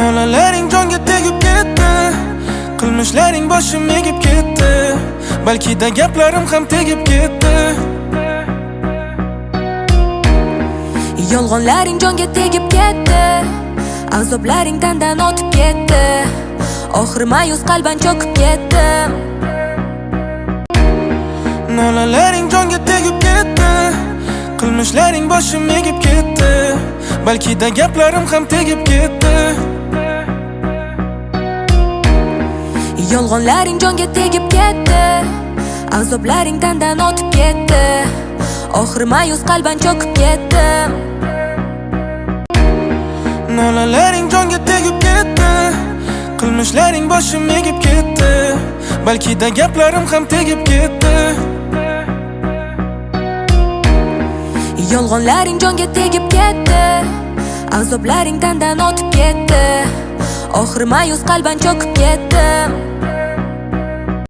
Nolalaring jonga tegib ketdi, qilmishlaring boshim egib ketdi, balki da gaplarim ham tegib ketdi. Yolg'onlaring jonga tegib ketdi, azoblaring tandan o'tib ketdi, oxir ma'yus qalban cho'kib ketdim. Nolalaring jonga tegib ketdi, qilmishlaring boshim egib ketdi, balki da gaplarim ham tegib ketdi. Yolg'onlaring jonga tegib ketdi, azoblaring tandan o'tib ketdi, oxir ma'yus qalban cho'kib ketdim. Nolalaring jonga tegib ketdi, qilmishlaring boshim egib ketdi, balki da gaplarim ham tegib ketdi. Yolg'onlaring jonga tegib ketdi, azoblaring tandan o'tib ketdi, oxir ma'yus qalban cho'kib ketdim.